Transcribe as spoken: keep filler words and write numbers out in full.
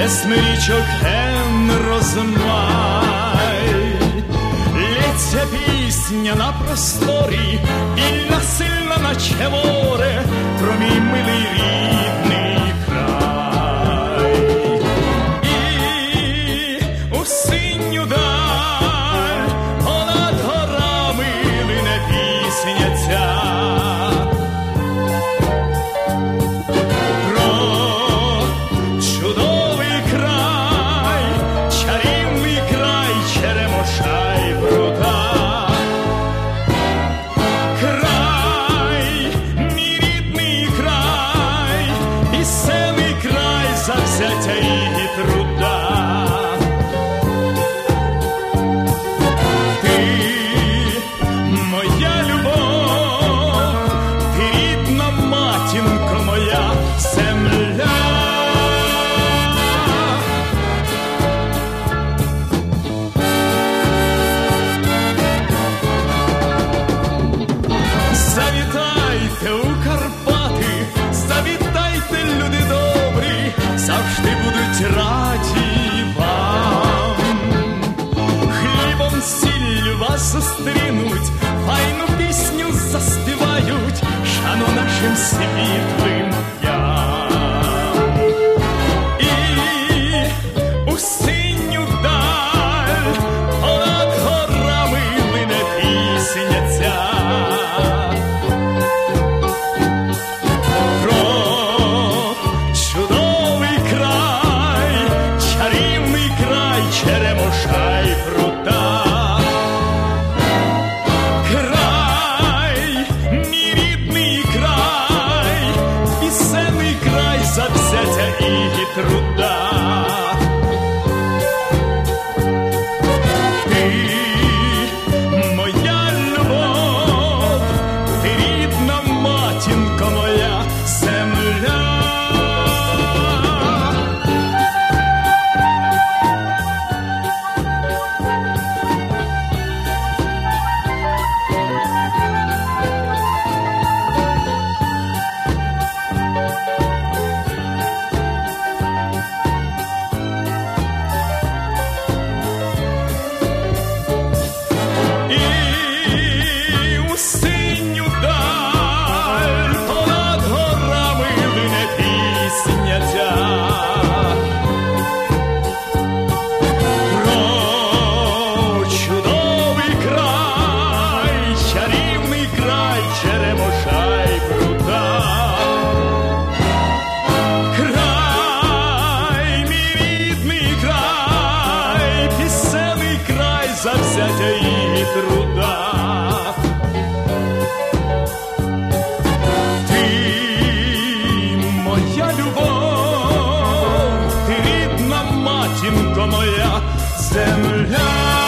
Смирічок ген розмай, лється пісня на просторі, вільна, сильна, наче море, про мій милий рідний край. І у синю даль понад горами лине пісня ця. Завзяття і труда. Ти моя любов, ти рідна матінко моя, земля. Завітайте у Карпати, завітайте, люди добрі, завжди будуть раді вам. Хлібом, сіллю вас зустрінуть, файну пісню заспівають, шану нашим світлим дням. І у синю даль понад горами лине пісня ця. Черемоша й пруда. Край, мій рідний край, пісенний край завзяття і труда. Ти моя любов, ти рідна матінко моя, земля. Завзяття і труда. Ти моя любов, ти рідна матінко моя, земля.